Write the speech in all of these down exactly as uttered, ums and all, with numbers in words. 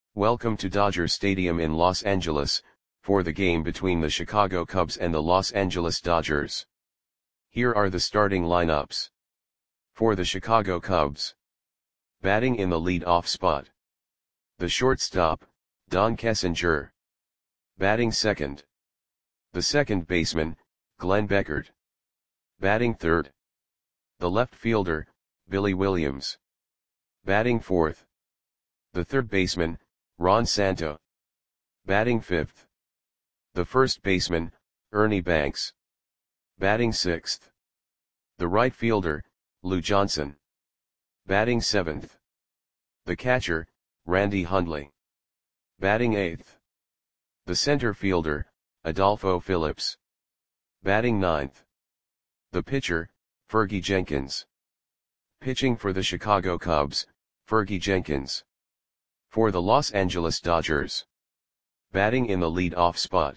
Welcome to Dodger Stadium in Los Angeles, for the game between the Chicago Cubs and the Los Angeles Dodgers. Here are the starting lineups. For the Chicago Cubs. Batting in the lead-off spot. The shortstop, Don Kessinger. Batting second. The second baseman, Glenn Beckert. Batting third. The left fielder, Billy Williams. Batting fourth. The third baseman, Ron Santo. Batting fifth. The first baseman, Ernie Banks. Batting sixth. The right fielder, Lou Johnson. Batting seventh. The catcher, Randy Hundley. Batting eighth. The center fielder, Adolfo Phillips. Batting ninth. The pitcher, Fergie Jenkins. Pitching for the Chicago Cubs, Fergie Jenkins. For the Los Angeles Dodgers. Batting in the lead-off spot.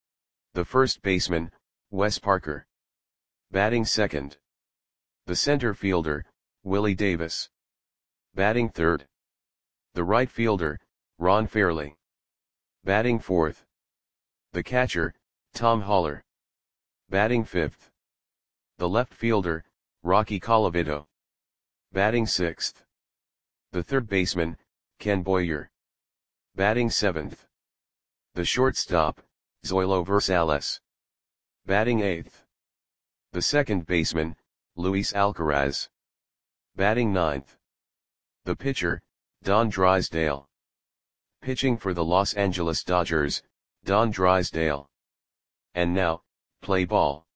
The first baseman, Wes Parker. Batting second. The center fielder, Willie Davis. Batting third. The right fielder, Ron Fairly. Batting fourth. The catcher, Tom Haller. Batting fifth. The left fielder, Rocky Colavito. Batting sixth. The third baseman, Ken Boyer. Batting seventh. The shortstop, Zoilo Versalles. Batting eighth. The second baseman, Luis Alcaraz. Batting ninth. The pitcher, Don Drysdale. Pitching for the Los Angeles Dodgers, Don Drysdale. And now, play ball.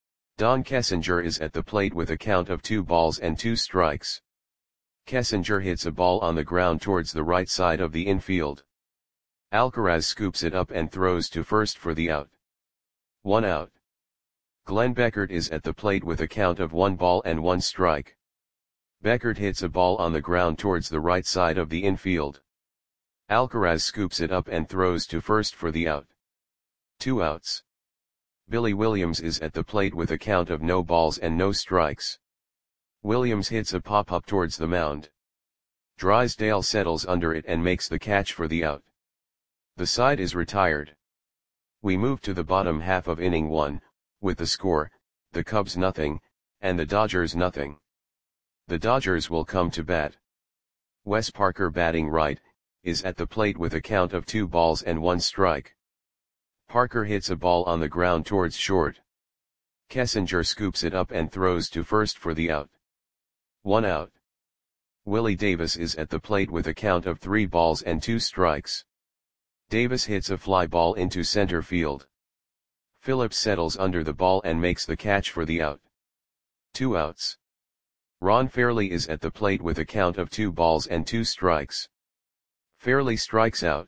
Don Kessinger is at the plate with a count of two balls and two strikes. Kessinger hits a ball on the ground towards the right side of the infield. Alcaraz scoops it up and throws to first for the out. One out. Glenn Beckert is at the plate with a count of one ball and one strike. Beckert hits a ball on the ground towards the right side of the infield. Alcaraz scoops it up and throws to first for the out. Two outs. Billy Williams is at the plate with a count of no balls and no strikes. Williams hits a pop-up towards the mound. Drysdale settles under it and makes the catch for the out. The side is retired. We move to the bottom half of inning one, with the score, the Cubs nothing, and the Dodgers nothing. The Dodgers will come to bat. Wes Parker, batting right, is at the plate with a count of two balls and one strike. Parker hits a ball on the ground towards short. Kessinger scoops it up and throws to first for the out. One out. Willie Davis is at the plate with a count of three balls and two strikes. Davis hits a fly ball into center field. Phillips settles under the ball and makes the catch for the out. Two outs. Ron Fairly is at the plate with a count of two balls and two strikes. Fairly strikes out.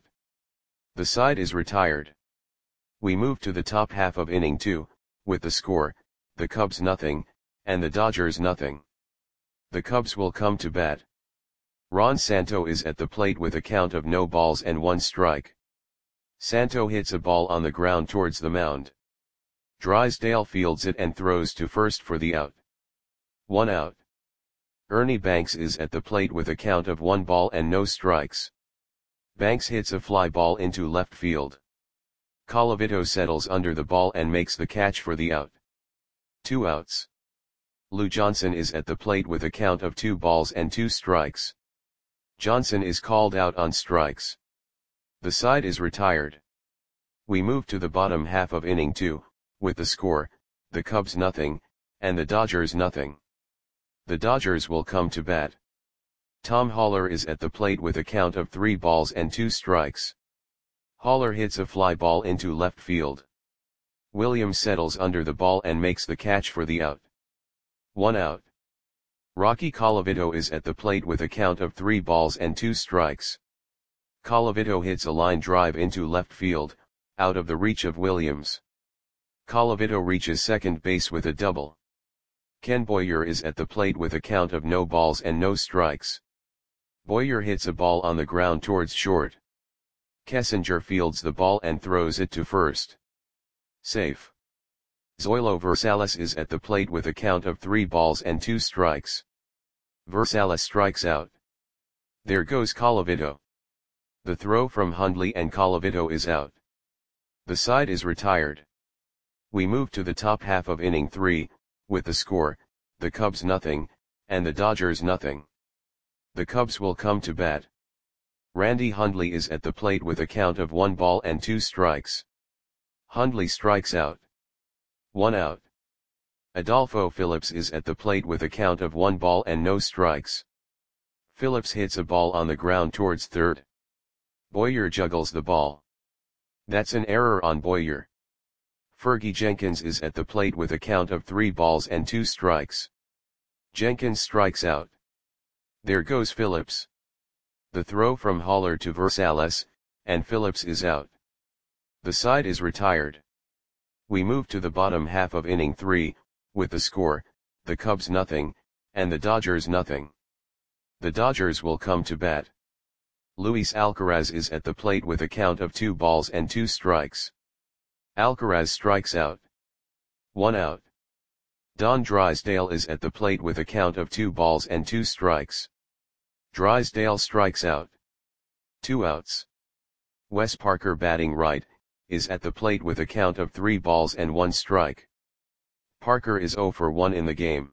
The side is retired. We move to the top half of inning two, with the score, the Cubs nothing, and the Dodgers nothing. The Cubs will come to bat. Ron Santo is at the plate with a count of no balls and one strike. Santo hits a ball on the ground towards the mound. Drysdale fields it and throws to first for the out. One out. Ernie Banks is at the plate with a count of one ball and no strikes. Banks hits a fly ball into left field. Colavito settles under the ball and makes the catch for the out. Two outs. Lou Johnson is at the plate with a count of two balls and two strikes. Johnson is called out on strikes. The side is retired. We move to the bottom half of inning two, with the score, the Cubs nothing, and the Dodgers nothing. The Dodgers will come to bat. Tom Haller is at the plate with a count of three balls and two strikes. Haller hits a fly ball into left field. Williams settles under the ball and makes the catch for the out. One out. Rocky Colavito is at the plate with a count of three balls and two strikes. Colavito hits a line drive into left field, out of the reach of Williams. Colavito reaches second base with a double. Ken Boyer is at the plate with a count of no balls and no strikes. Boyer hits a ball on the ground towards short. Kessinger fields the ball and throws it to first. Safe. Zoilo Versalles is at the plate with a count of three balls and two strikes. Versalles strikes out. There goes Colavito. The throw from Hundley and Colavito is out. The side is retired. We move to the top half of inning three, with the score, the Cubs nothing, and the Dodgers nothing. The Cubs will come to bat. Randy Hundley is at the plate with a count of one ball and two strikes. Hundley strikes out. One out. Adolfo Phillips is at the plate with a count of one ball and no strikes. Phillips hits a ball on the ground towards third. Boyer juggles the ball. That's an error on Boyer. Fergie Jenkins is at the plate with a count of three balls and two strikes. Jenkins strikes out. There goes Phillips. The throw from Haller to Versalles, and Phillips is out. The side is retired. We move to the bottom half of inning three, with the score, the Cubs nothing, and the Dodgers nothing. The Dodgers will come to bat. Luis Alcaraz is at the plate with a count of two balls and two strikes. Alcaraz strikes out. One out. Don Drysdale is at the plate with a count of two balls and two strikes. Drysdale strikes out. Two outs. Wes Parker, batting right, is at the plate with a count of three balls and one strike. Parker is zero for one in the game.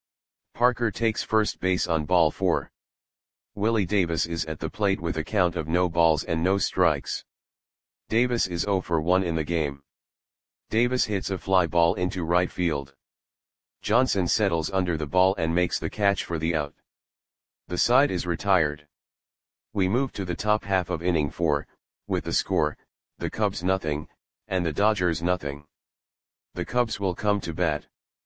Parker takes first base on ball four. Willie Davis is at the plate with a count of no balls and no strikes. Davis is zero for one in the game. Davis hits a fly ball into right field. Johnson settles under the ball and makes the catch for the out. The side is retired. We move to the top half of inning four, with the score, the Cubs nothing, and the Dodgers nothing. The Cubs will come to bat.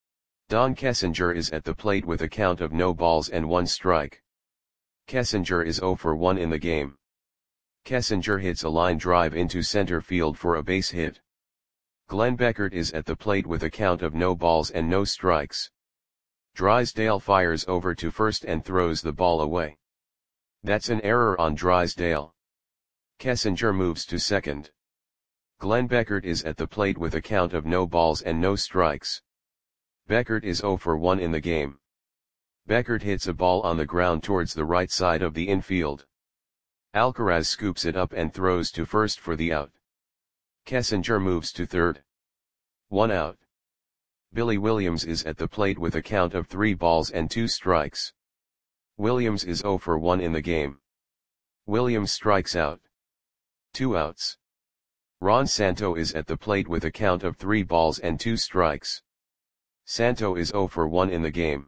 Don Kessinger is at the plate with a count of no balls and one strike. Kessinger is zero for one in the game. Kessinger hits a line drive into center field for a base hit. Glenn Beckert is at the plate with a count of no balls and no strikes. Drysdale fires over to first and throws the ball away. That's an error on Drysdale. Kessinger moves to second. Glenn Beckert is at the plate with a count of no balls and no strikes. Beckert is zero for one in the game. Beckert hits a ball on the ground towards the right side of the infield. Alcaraz scoops it up and throws to first for the out. Kessinger moves to third. One out. Billy Williams is at the plate with a count of three balls and two strikes. Williams is zero for one in the game. Williams strikes out. Two outs. Ron Santo is at the plate with a count of three balls and two strikes. Santo is zero for one in the game.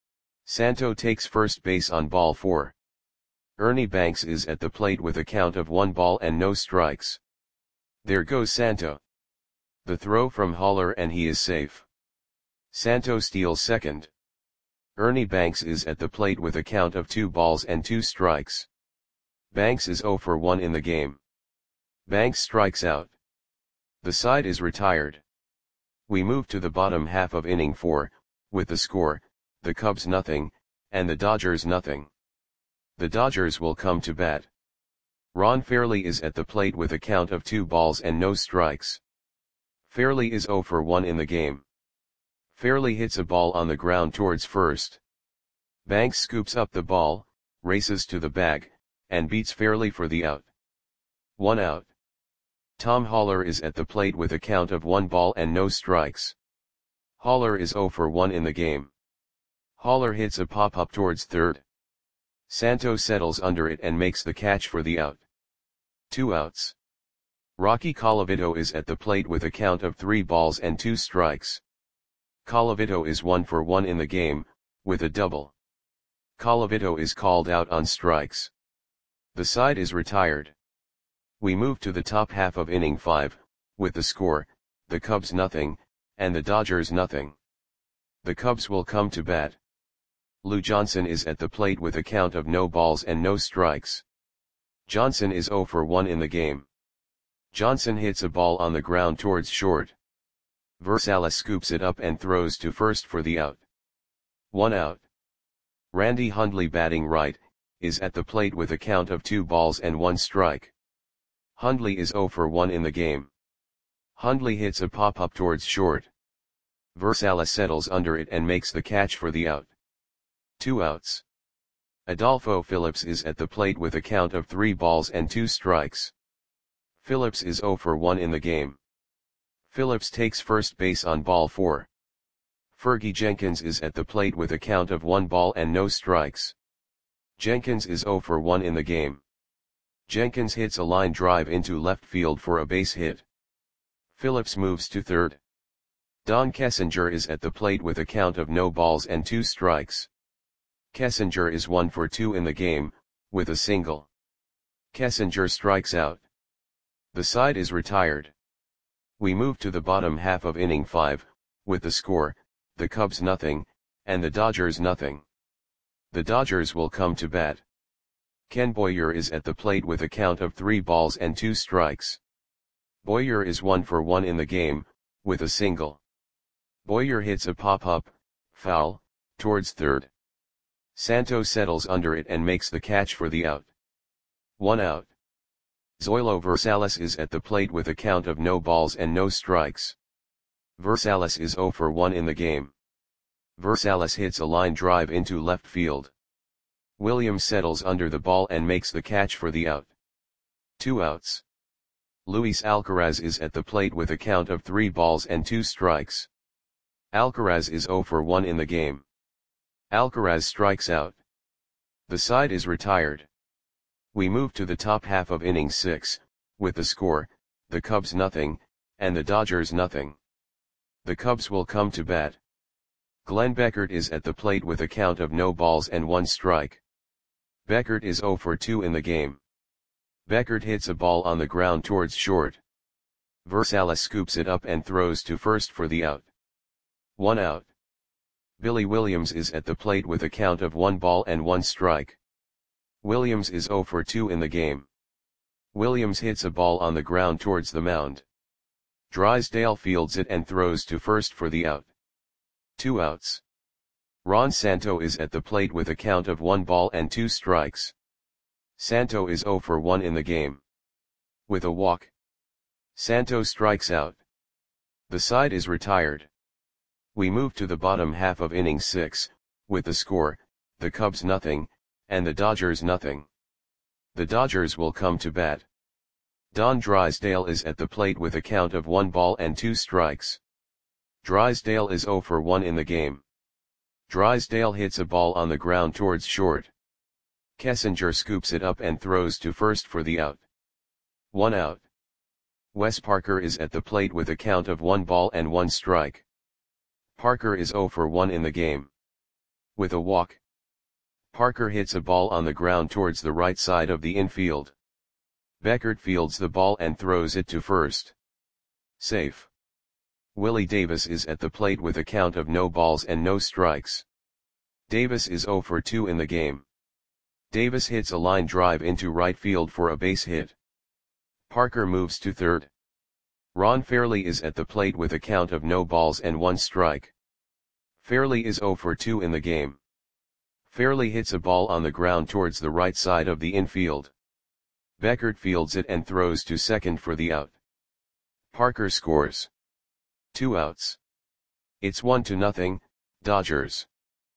Santo takes first base on ball four. Ernie Banks is at the plate with a count of one ball and no strikes. There goes Santo. The throw from Haller and he is safe. Santo steals second. Ernie Banks is at the plate with a count of two balls and two strikes. Banks is zero for one in the game. Banks strikes out. The side is retired. We move to the bottom half of inning four, with the score, the Cubs nothing, and the Dodgers nothing. The Dodgers will come to bat. Ron Fairly is at the plate with a count of two balls and no strikes. Fairly is zero for one in the game. Fairly hits a ball on the ground towards first. Banks scoops up the ball, races to the bag, and beats Fairly for the out. One out. Tom Haller is at the plate with a count of one ball and no strikes. Haller is zero for one in the game. Haller hits a pop-up towards third. Santo settles under it and makes the catch for the out. Two outs. Rocky Colavito is at the plate with a count of three balls and two strikes. Colavito is one for one in the game, with a double. Colavito is called out on strikes. The side is retired. We move to the top half of inning five, with the score, the Cubs nothing, and the Dodgers nothing. The Cubs will come to bat. Lou Johnson is at the plate with a count of no balls and no strikes. Johnson is zero for one in the game. Johnson hits a ball on the ground towards short. Versalles scoops it up and throws to first for the out. One out. Randy Hundley, batting right, is at the plate with a count of two balls and one strike. Hundley is zero for one in the game. Hundley hits a pop-up towards short. Versalles settles under it and makes the catch for the out. Two outs. Adolfo Phillips is at the plate with a count of three balls and two strikes. Phillips is zero for one in the game. Phillips takes first base on ball four. Fergie Jenkins is at the plate with a count of one ball and no strikes. Jenkins is zero for one in the game. Jenkins hits a line drive into left field for a base hit. Phillips moves to third. Don Kessinger is at the plate with a count of no balls and two strikes. Kessinger is one for two in the game, with a single. Kessinger strikes out. The side is retired. We move to the bottom half of inning five, with the score, the Cubs nothing, and the Dodgers nothing. The Dodgers will come to bat. Ken Boyer is at the plate with a count of three balls and two strikes. Boyer is one for one in the game, with a single. Boyer hits a pop-up, foul, towards third. Santo settles under it and makes the catch for the out. One out. Zoilo Versalles is at the plate with a count of no balls and no strikes. Versalles is zero for one in the game. Versalles hits a line drive into left field. Williams settles under the ball and makes the catch for the out. Two outs. Luis Alcaraz is at the plate with a count of three balls and two strikes. Alcaraz is zero for one in the game. Alcaraz strikes out. The side is retired. We move to the top half of inning six, with the score, the Cubs nothing, and the Dodgers nothing. The Cubs will come to bat. Glenn Beckert is at the plate with a count of no balls and one strike. Beckert is zero for two in the game. Beckert hits a ball on the ground towards short. Versalles scoops it up and throws to first for the out. One out. Billy Williams is at the plate with a count of one ball and one strike. Williams is zero for two in the game. Williams hits a ball on the ground towards the mound. Drysdale fields it and throws to first for the out. Two outs. Ron Santo is at the plate with a count of one ball and two strikes. Santo is zero for one in the game. With a walk. Santo strikes out. The side is retired. We move to the bottom half of inning six, with the score, the Cubs nothing, and the Dodgers nothing. The Dodgers will come to bat. Don Drysdale is at the plate with a count of one ball and two strikes. Drysdale is zero for one in the game. Drysdale hits a ball on the ground towards short. Kessinger scoops it up and throws to first for the out. One out. Wes Parker is at the plate with a count of one ball and one strike. Parker is zero for one in the game. With a walk. Parker hits a ball on the ground towards the right side of the infield. Beckert fields the ball and throws it to first. Safe. Willie Davis is at the plate with a count of no balls and no strikes. Davis is zero for two in the game. Davis hits a line drive into right field for a base hit. Parker moves to third. Ron Fairly is at the plate with a count of no balls and one strike. Fairly is zero for two in the game. Fairly hits a ball on the ground towards the right side of the infield. Beckert fields it and throws to second for the out. Parker scores. Two outs. It's one to nothing, Dodgers.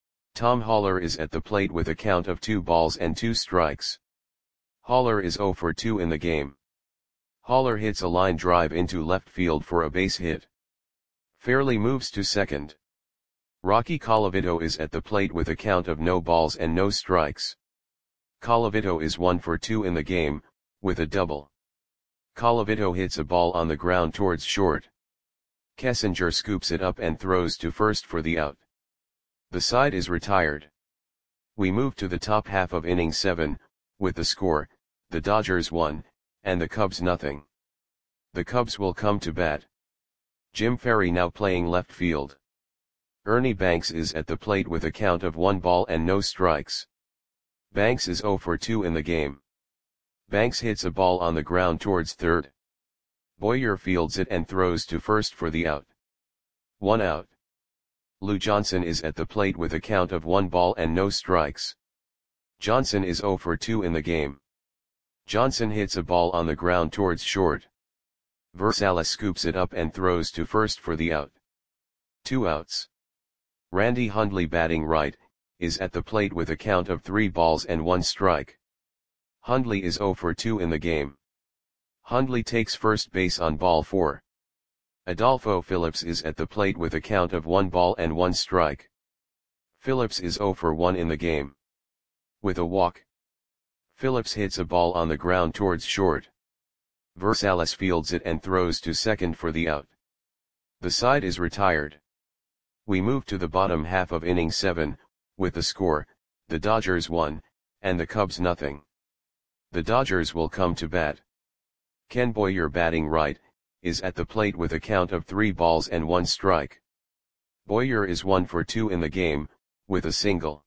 Tom Haller is at the plate with a count of two balls and two strikes. Haller is zero for two in the game. Haller hits a line drive into left field for a base hit. Fairly moves to second. Rocky Colavito is at the plate with a count of no balls and no strikes. Colavito is one for two in the game, with a double. Colavito hits a ball on the ground towards short. Kessinger scoops it up and throws to first for the out. The side is retired. We move to the top half of inning seven, with the score, the Dodgers one, and the Cubs nothing. The Cubs will come to bat. Jim Ferry now playing left field. Ernie Banks is at the plate with a count of one ball and no strikes. Banks is zero for two in the game. Banks hits a ball on the ground towards third. Boyer fields it and throws to first for the out. One out. Lou Johnson is at the plate with a count of one ball and no strikes. Johnson is zero for two in the game. Johnson hits a ball on the ground towards short. Versalles scoops it up and throws to first for the out. Two outs. Randy Hundley batting right, is at the plate with a count of three balls and one strike. Hundley is zero for two in the game. Hundley takes first base on ball four. Adolfo Phillips is at the plate with a count of one ball and one strike. Phillips is zero for one in the game. With a walk, Phillips hits a ball on the ground towards short. Versalles fields it and throws to second for the out. The side is retired. We move to the bottom half of inning seven, with the score, the Dodgers one, and the Cubs nothing. The Dodgers will come to bat. Ken Boyer, batting right, is at the plate with a count of three balls and one strike. Boyer is one for two in the game, with a single.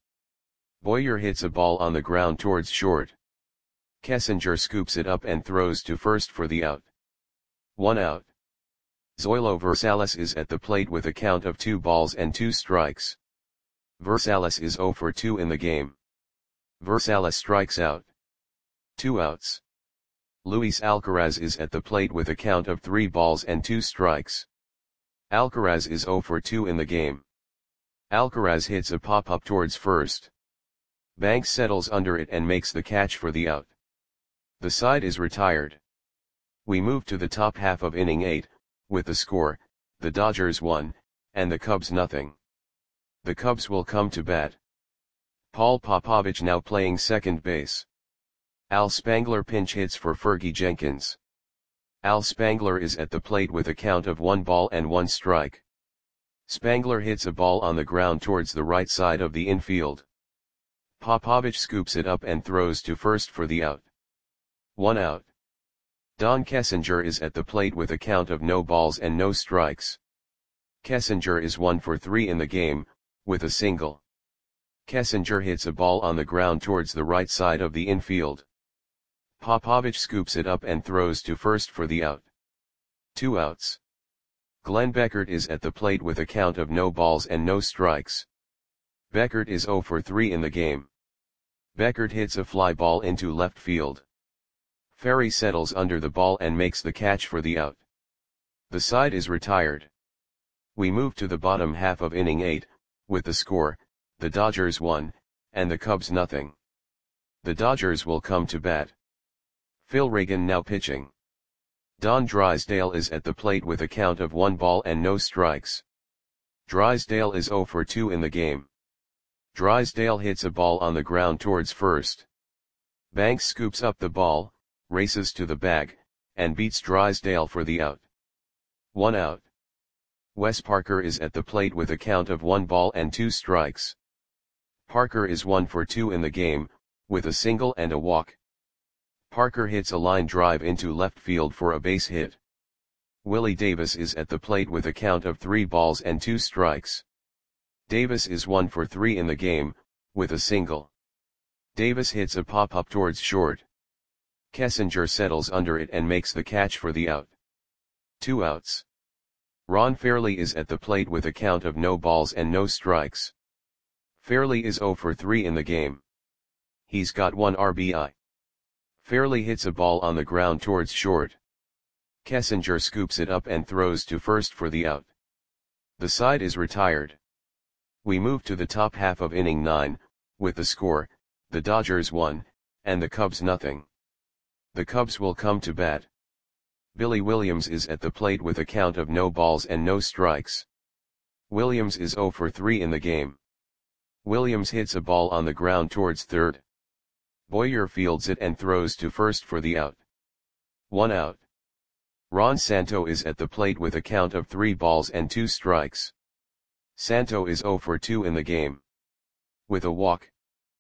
Boyer hits a ball on the ground towards short. Kessinger scoops it up and throws to first for the out. One out. Zoilo Versalles is at the plate with a count of two balls and two strikes. Versalles is zero for two in the game. Versalles strikes out. Two outs. Luis Alcaraz is at the plate with a count of three balls and two strikes. Alcaraz is zero for two in the game. Alcaraz hits a pop-up towards first. Banks settles under it and makes the catch for the out. The side is retired. We move to the top half of inning eight, with the score, the Dodgers one, and the Cubs nothing. The Cubs will come to bat. Paul Popovich now playing second base. Al Spangler pinch hits for Fergie Jenkins. Al Spangler is at the plate with a count of one ball and one strike. Spangler hits a ball on the ground towards the right side of the infield. Popovich scoops it up and throws to first for the out. One out. Don Kessinger is at the plate with a count of no balls and no strikes. Kessinger is one for three in the game, with a single. Kessinger hits a ball on the ground towards the right side of the infield. Popovich scoops it up and throws to first for the out. Two outs. Glenn Beckert is at the plate with a count of no balls and no strikes. Beckert is zero for three in the game. Beckert hits a fly ball into left field. Ferry settles under the ball and makes the catch for the out. The side is retired. We move to the bottom half of inning eight, with the score, the Dodgers one, and the Cubs nothing. The Dodgers will come to bat. Phil Reagan now pitching. Don Drysdale is at the plate with a count of one ball and no strikes. Drysdale is zero for two in the game. Drysdale hits a ball on the ground towards first. Banks scoops up the ball, races to the bag, and beats Drysdale for the out. One out. Wes Parker is at the plate with a count of one ball and two strikes. Parker is one for two in the game, with a single and a walk. Parker hits a line drive into left field for a base hit. Willie Davis is at the plate with a count of three balls and two strikes. Davis is one for three in the game, with a single. Davis hits a pop-up towards short. Kessinger settles under it and makes the catch for the out. Two outs. Ron Fairly is at the plate with a count of no balls and no strikes. Fairly is zero for three in the game. He's got one R B I. Fairly hits a ball on the ground towards short. Kessinger scoops it up and throws to first for the out. The side is retired. We move to the top half of inning nine, with the score, the Dodgers one, and the Cubs nothing. The Cubs will come to bat. Billy Williams is at the plate with a count of no balls and no strikes. Williams is zero for three in the game. Williams hits a ball on the ground towards third. Boyer fields it and throws to first for the out. One out. Ron Santo is at the plate with a count of three balls and two strikes. Santo is zero for two in the game. With a walk,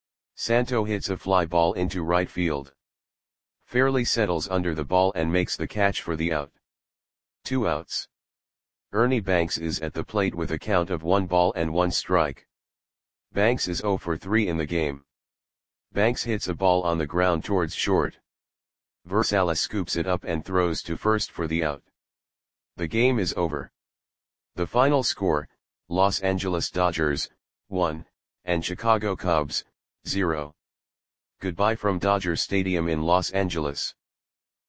Santo hits a fly ball into right field. Fairly settles under the ball and makes the catch for the out. Two outs. Ernie Banks is at the plate with a count of one ball and one strike. Banks is zero for three in the game. Banks hits a ball on the ground towards short. Versalles scoops it up and throws to first for the out. The game is over. The final score, Los Angeles Dodgers, one, and Chicago Cubs, zero. Goodbye from Dodger Stadium in Los Angeles.